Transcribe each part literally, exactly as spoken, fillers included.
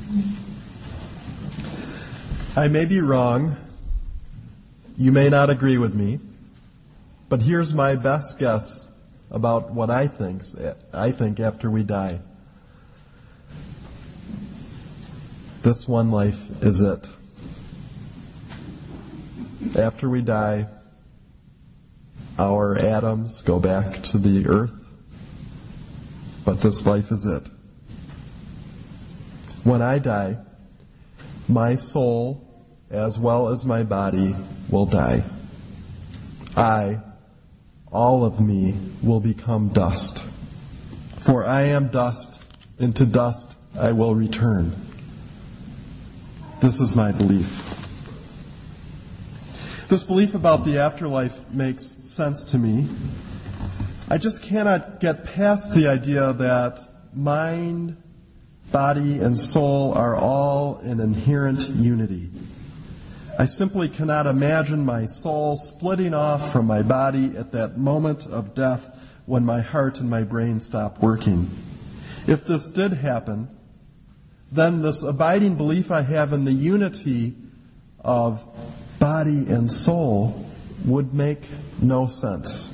I may be wrong. You may not agree with me. But here's my best guess about what I think, I think after we die. This one life is it. After we die, our atoms go back to the earth, but this life is it. When I die, my soul, as well as my body, will die. I, all of me, will become dust. For I am dust, and to dust I will return. This is my belief. This belief about the afterlife makes sense to me. I just cannot get past the idea that mind, body, and soul are all in inherent unity. I simply cannot imagine my soul splitting off from my body at that moment of death when my heart and my brain stop working. If this did happen, then this abiding belief I have in the unity of body and soul would make no sense.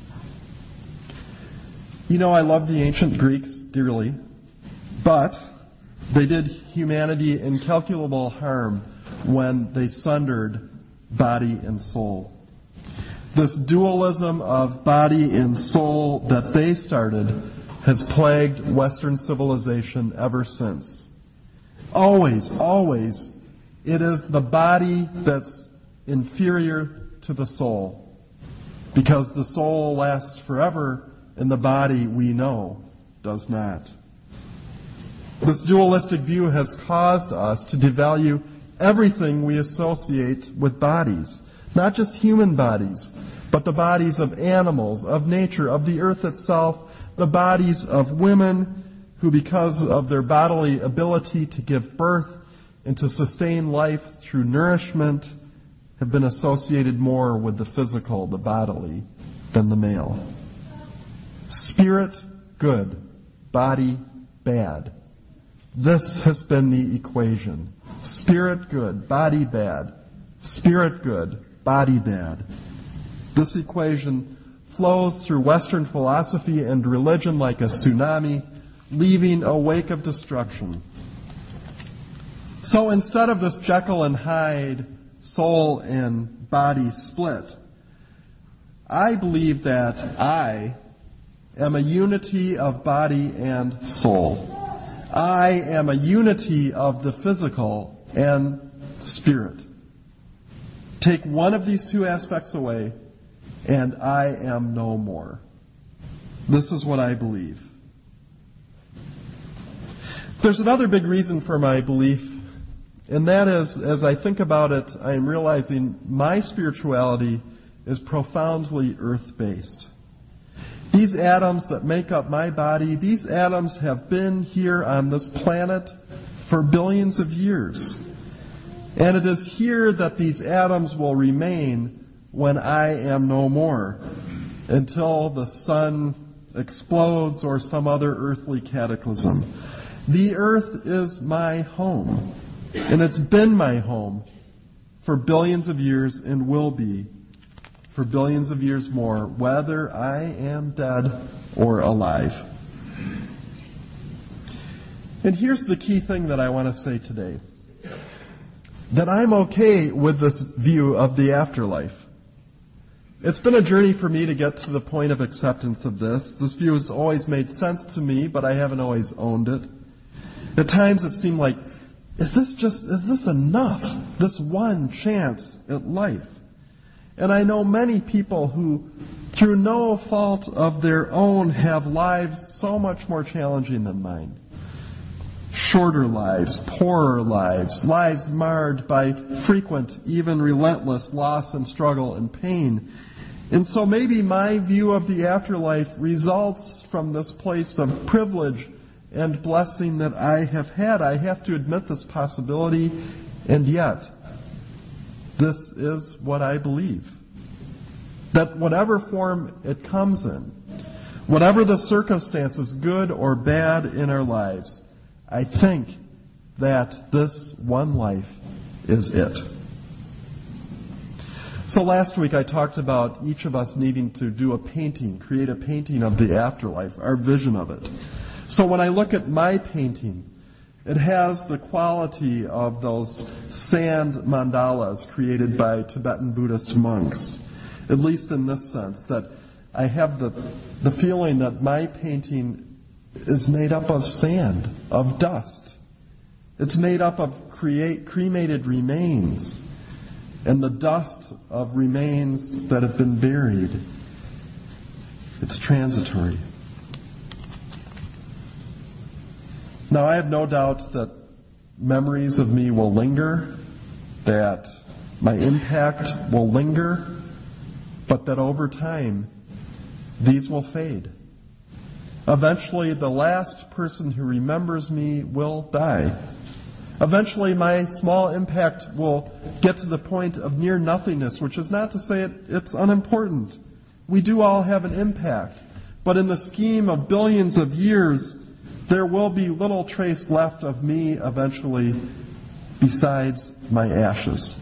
You know, I love the ancient Greeks dearly, but they did humanity incalculable harm when they sundered body and soul. This dualism of body and soul that they started has plagued Western civilization ever since. Always, always, it is the body that's inferior to the soul, because the soul lasts forever and the body, we know, does not. This dualistic view has caused us to devalue everything we associate with bodies, not just human bodies, but the bodies of animals, of nature, of the earth itself, the bodies of women who, because of their bodily ability to give birth and to sustain life through nourishment, have been associated more with the physical, the bodily, than the male. Spirit, good. Body, bad. This has been the equation. Spirit, good. Body, bad. Spirit, good. Body, bad. This equation flows through Western philosophy and religion like a tsunami, leaving a wake of destruction. So instead of this Jekyll and Hyde, soul and body split, I believe that I am a unity of body and soul. I am a unity of the physical and spirit. Take one of these two aspects away, and I am no more. This is what I believe. There's another big reason for my belief, and that is, as I think about it, I am realizing my spirituality is profoundly earth-based. These atoms that make up my body, these atoms have been here on this planet for billions of years. And it is here that these atoms will remain when I am no more, until the sun explodes or some other earthly cataclysm. The earth is my home, and it's been my home for billions of years and will be for billions of years more, whether I am dead or alive. And here's the key thing that I want to say today. That I'm okay with this view of the afterlife. It's been a journey for me to get to the point of acceptance of this. This view has always made sense to me, but I haven't always owned it. At times it seemed like, is this just, is this enough? This one chance at life? And I know many people who, through no fault of their own, have lives so much more challenging than mine. Shorter lives, poorer lives, lives marred by frequent, even relentless loss and struggle and pain. And so maybe my view of the afterlife results from this place of privilege and blessing that I have had. I have to admit this possibility, and yet, this is what I believe. That whatever form it comes in, whatever the circumstances, good or bad in our lives, I think that this one life is it. So last week I talked about each of us needing to do a painting, create a painting of the afterlife, our vision of it. So when I look at my painting, it has the quality of those sand mandalas created by Tibetan Buddhist monks, at least in this sense, that I have the, the feeling that my painting is made up of sand, of dust. It's made up of create, cremated remains and the dust of remains that have been buried. It's transitory. Now, I have no doubt that memories of me will linger, that my impact will linger, but that over time, these will fade. Eventually, the last person who remembers me will die. Eventually, my small impact will get to the point of near nothingness, which is not to say it, it's unimportant. We do all have an impact. But in the scheme of billions of years, there will be little trace left of me eventually besides my ashes.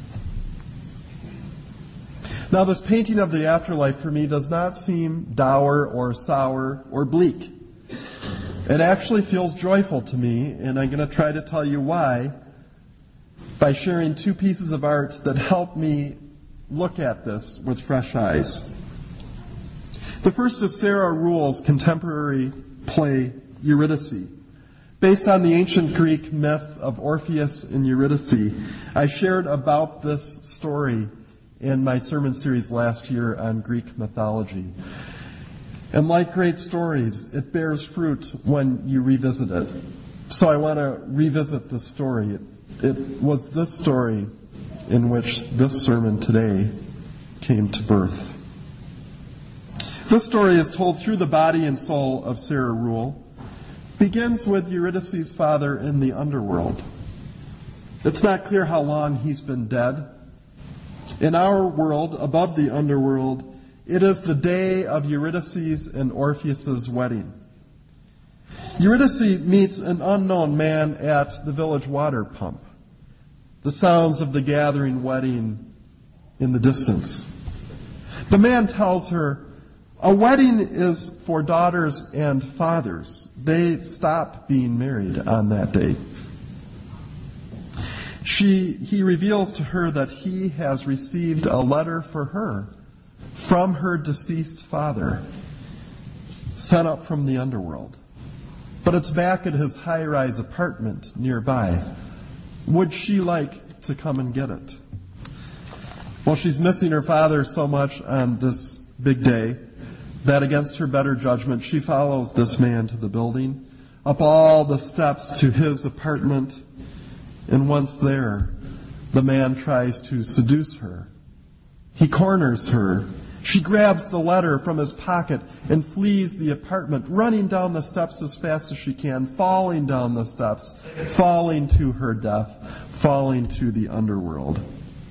Now, this painting of the afterlife for me does not seem dour or sour or bleak. It actually feels joyful to me, and I'm going to try to tell you why by sharing two pieces of art that help me look at this with fresh eyes. The first is Sarah Ruhl's contemporary play Eurydice. Based on the ancient Greek myth of Orpheus and Eurydice, I shared about this story in my sermon series last year on Greek mythology. And like great stories, it bears fruit when you revisit it. So I want to revisit this story. It, it was this story in which this sermon today came to birth. This story is told through the body and soul of Sarah Ruhl. Begins with Eurydice's father in the underworld. It's not clear how long he's been dead. In our world, above the underworld, it is the day of Eurydice's and Orpheus's wedding. Eurydice meets an unknown man at the village water pump. The sounds of the gathering wedding in the distance. The man tells her, a wedding is for daughters and fathers. They stop being married on that day. She, he reveals to her that he has received a letter for her from her deceased father, sent up from the underworld. But it's back at his high-rise apartment nearby. Would she like to come and get it? Well, she's missing her father so much on this big day that against her better judgment, she follows this man to the building, up all the steps to his apartment, and once there, the man tries to seduce her. He corners her. She grabs the letter from his pocket and flees the apartment, running down the steps as fast as she can, falling down the steps, falling to her death, falling to the underworld.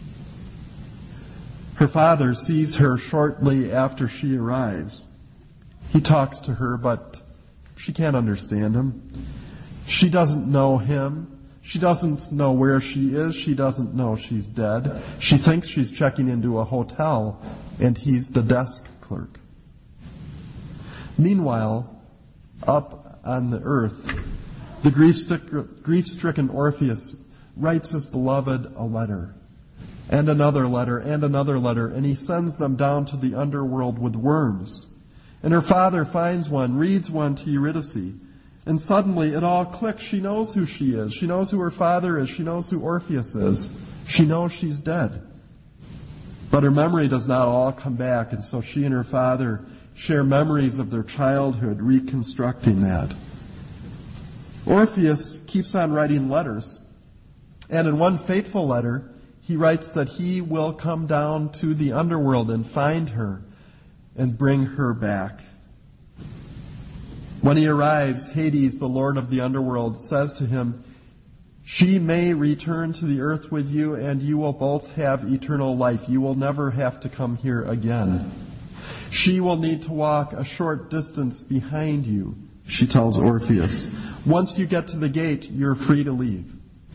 Her father sees her shortly after she arrives. He talks to her, but she can't understand him. She doesn't know him. She doesn't know where she is. She doesn't know she's dead. She thinks she's checking into a hotel, and he's the desk clerk. Meanwhile, up on the earth, the grief-stricken Orpheus writes his beloved a letter, and another letter, and another letter, and he sends them down to the underworld with worms. And her father finds one, reads one to Eurydice, and suddenly it all clicks. She knows who she is. She knows who her father is. She knows who Orpheus is. She knows she's dead. But her memory does not all come back, and so she and her father share memories of their childhood, reconstructing that. Orpheus keeps on writing letters, and in one fateful letter, he writes that he will come down to the underworld and find her and bring her back. When he arrives, Hades, the lord of the underworld, says to him, she may return to the earth with you, and you will both have eternal life. You will never have to come here again. She will need to walk a short distance behind you, she tells Orpheus. Once you get to the gate, you're free to leave.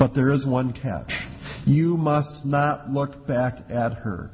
But there is one catch. You must not look back at her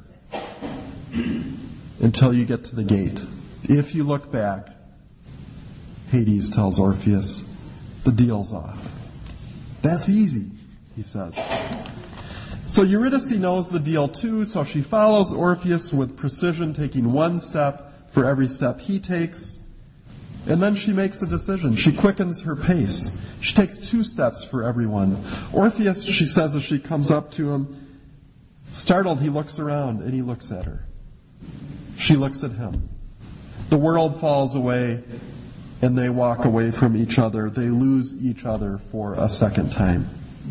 until you get to the gate. If you look back, Hades tells Orpheus, the deal's off. That's easy, he says. So Eurydice knows the deal too, so she follows Orpheus with precision, taking one step for every step he takes. And then she makes a decision. She quickens her pace. She takes two steps for everyone. Orpheus, she says as she comes up to him, startled, he looks around and he looks at her. She looks at him. The world falls away and they walk away from each other. They lose each other for a second time.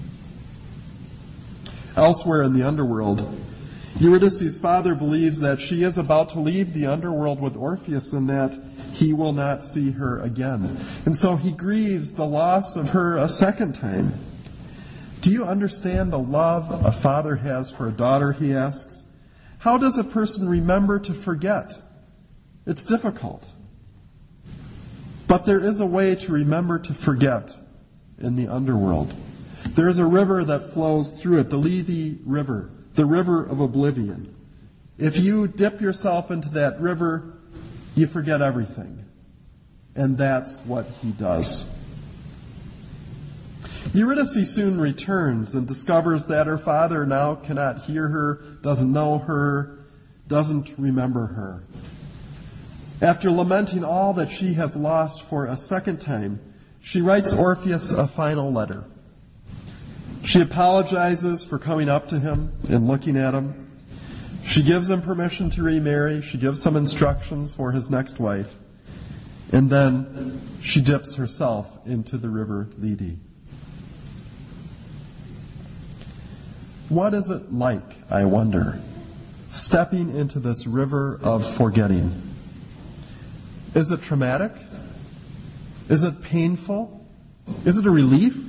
Elsewhere in the underworld, Eurydice's father believes that she is about to leave the underworld with Orpheus and that he will not see her again. And so he grieves the loss of her a second time. Do you understand the love a father has for a daughter, he asks? How does a person remember to forget? It's difficult. But there is a way to remember to forget in the underworld. There is a river that flows through it, the Lethe River, the river of oblivion. If you dip yourself into that river, you forget everything. And that's what he does. Eurydice soon returns and discovers that her father now cannot hear her, doesn't know her, doesn't remember her. After lamenting all that she has lost for a second time, she writes Orpheus a final letter. She apologizes for coming up to him and looking at him. She gives him permission to remarry. She gives some instructions for his next wife. And then she dips herself into the river Lethe. What is it like, I wonder, stepping into this river of forgetting? Is it traumatic? Is it painful? Is it a relief?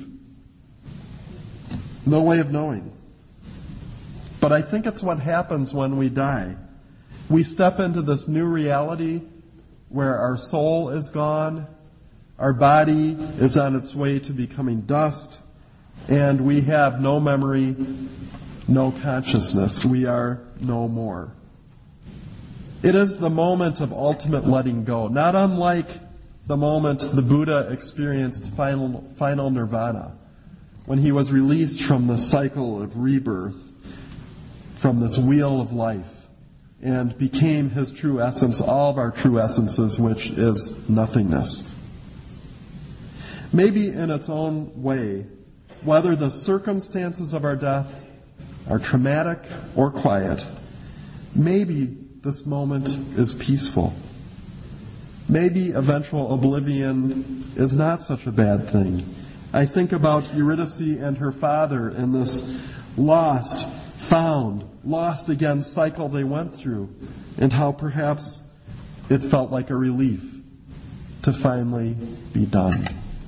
No way of knowing. But I think it's what happens when we die. We step into this new reality where our soul is gone, our body is on its way to becoming dust, and we have no memory, no consciousness. We are no more. It is the moment of ultimate letting go, not unlike the moment the Buddha experienced final, final nirvana, when he was released from the cycle of rebirth, from this wheel of life, and became his true essence, all of our true essences, which is nothingness. Maybe in its own way, whether the circumstances of our death are traumatic or quiet, maybe this moment is peaceful. Maybe eventual oblivion is not such a bad thing. I think about Eurydice and her father in this lost, found, lost again cycle they went through, and how perhaps it felt like a relief to finally be done.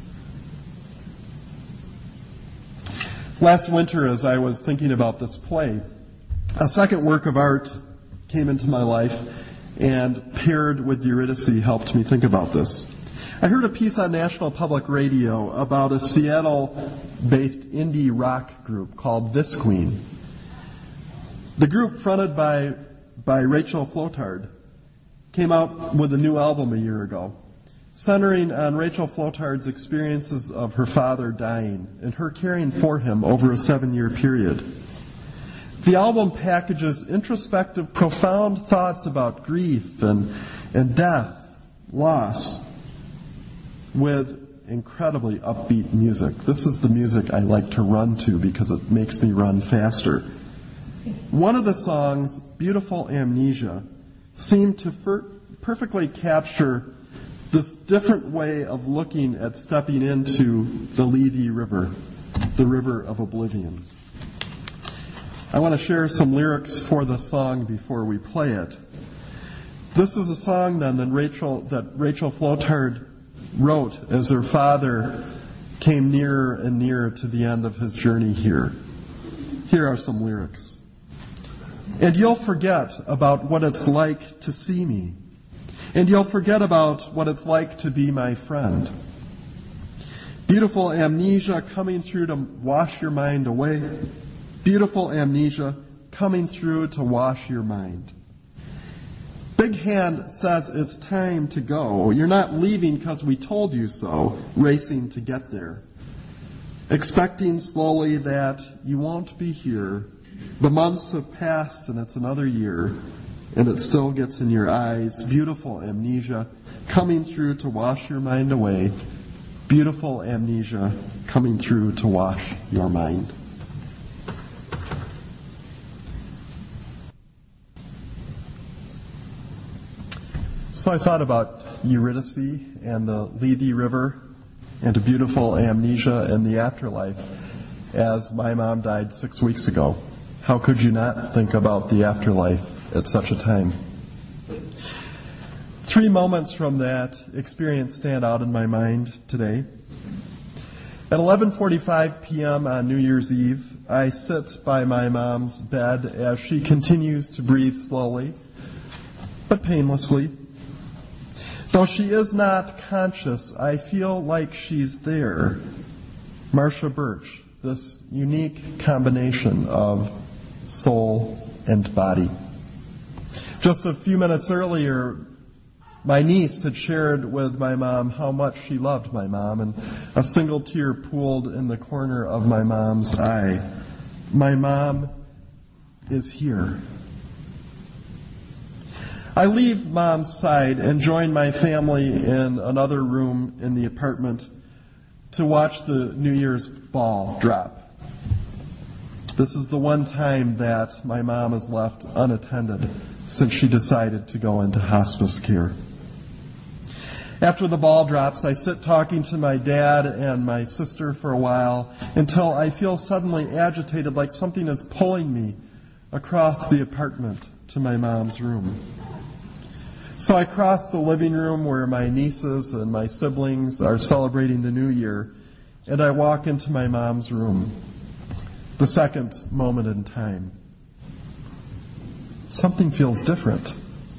Last winter, as I was thinking about this play, a second work of art came into my life, and paired with Eurydice helped me think about this. I heard a piece on National Public Radio about a Seattle-based indie rock group called This Queen. The group, fronted by, by Rachel Flotard, came out with a new album a year ago, centering on Rachel Flotard's experiences of her father dying and her caring for him over a seven-year period. The album packages introspective, profound thoughts about grief and, and death, loss, with incredibly upbeat music. This is the music I like to run to because it makes me run faster. One of the songs, Beautiful Amnesia, seemed to fer- perfectly capture this different way of looking at stepping into the Lethe River, the river of oblivion. I want to share some lyrics for the song before we play it. This is a song then that Rachel, that Rachel Flotard wrote as her father came nearer and nearer to the end of his journey here. Here are some lyrics. And you'll forget about what it's like to see me. And you'll forget about what it's like to be my friend. Beautiful amnesia coming through to wash your mind away. Beautiful amnesia coming through to wash your mind. Big Hand says it's time to go. You're not leaving because we told you so, racing to get there. Expecting slowly that you won't be here. The months have passed and it's another year, and it still gets in your eyes. Beautiful amnesia coming through to wash your mind away. Beautiful amnesia coming through to wash your mind. So I thought about Eurydice and the Lethe River and a beautiful amnesia in the afterlife as my mom died six weeks ago. How could you not think about the afterlife at such a time? Three moments from that experience stand out in my mind today. At eleven forty-five p.m. on New Year's Eve, I sit by my mom's bed as she continues to breathe slowly, but painlessly. Though she is not conscious, I feel like she's there. Marcia Birch, this unique combination of soul and body. Just a few minutes earlier, my niece had shared with my mom how much she loved my mom, and a single tear pooled in the corner of my mom's eye. My mom is here. I leave Mom's side and join my family in another room in the apartment to watch the New Year's ball drop. This is the one time that my mom is left unattended since she decided to go into hospice care. After the ball drops, I sit talking to my dad and my sister for a while until I feel suddenly agitated, like something is pulling me across the apartment to my mom's room. So I cross the living room where my nieces and my siblings are celebrating the new year, and I walk into my mom's room. The second moment in time. Something feels different.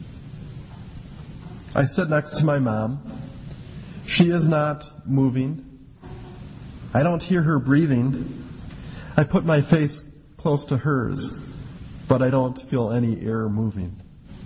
I sit next to my mom. She is not moving. I don't hear her breathing. I put my face close to hers, but I don't feel any air moving.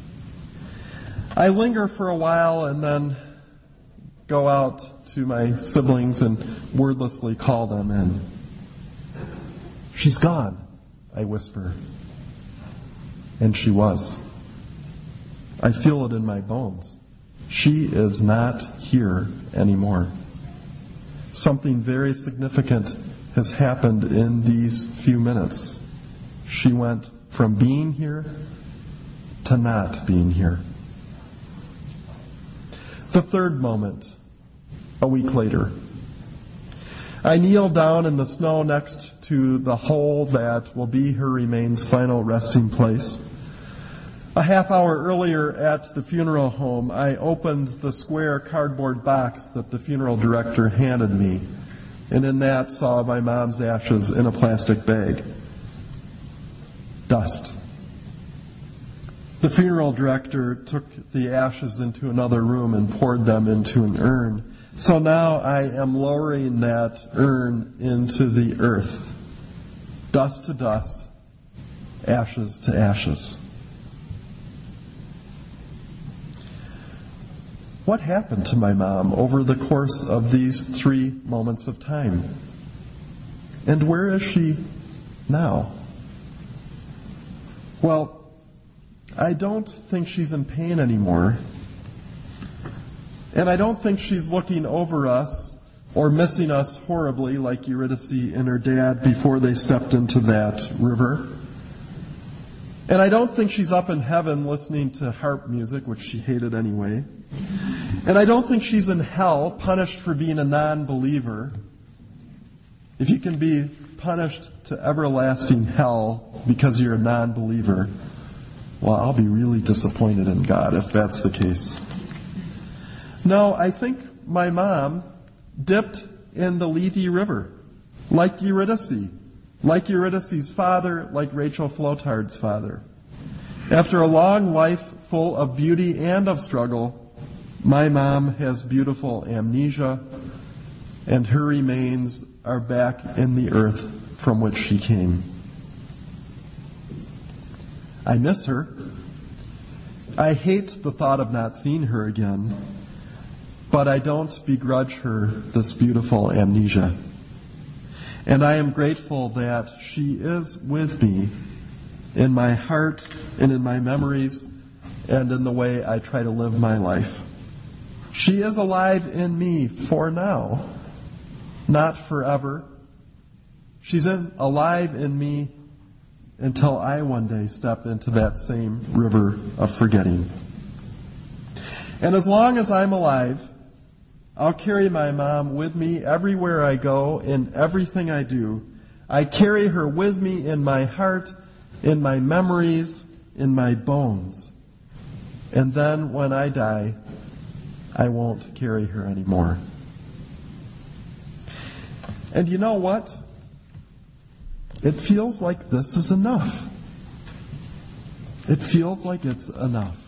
I linger for a while and then go out to my siblings and wordlessly call them in. She's gone, I whisper. And she was. I feel it in my bones. She is not here anymore. Something very significant has happened in these few minutes. She went from being here to not being here. The third moment, a week later. I kneel down in the snow next to the hole that will be her remains' final resting place. A half hour earlier at the funeral home, I opened the square cardboard box that the funeral director handed me, and in that saw my mom's ashes in a plastic bag. Dust. The funeral director took the ashes into another room and poured them into an urn. So now I am lowering that urn into the earth. Dust to dust, ashes to ashes. What happened to my mom over the course of these three moments of time? And where is she now? Well, I don't think she's in pain anymore. And I don't think she's looking over us or missing us horribly like Eurydice and her dad before they stepped into that river. And I don't think she's up in heaven listening to harp music, which she hated anyway. And I don't think she's in hell punished for being a non-believer. If you can be punished to everlasting hell because you're a non-believer, well, I'll be really disappointed in God if that's the case. No, I think my mom dipped in the Lethe River, like Eurydice, like Eurydice's father, like Rachel Flotard's father. After a long life full of beauty and of struggle, my mom has beautiful amnesia and her remains are back in the earth from which she came. I miss her. I hate the thought of not seeing her again, but I don't begrudge her this beautiful amnesia. And I am grateful that she is with me in my heart and in my memories and in the way I try to live my life. She is alive in me for now, not forever. She's in, alive in me until I one day step into that same river of forgetting. And as long as I'm alive, I'll carry my mom with me everywhere I go, in everything I do. I carry her with me in my heart, in my memories, in my bones. And then when I die, I won't carry her anymore. And you know what? It feels like this is enough. It feels like it's enough.